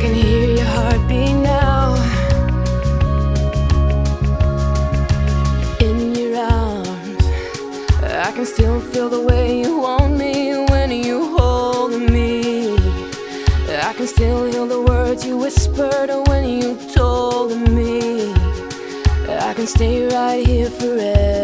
can hear your heartbeat now. In your arms, I can still feel the way you want me when you hold me. I can still hear the words you whispered when you told me. I can stay right here forever.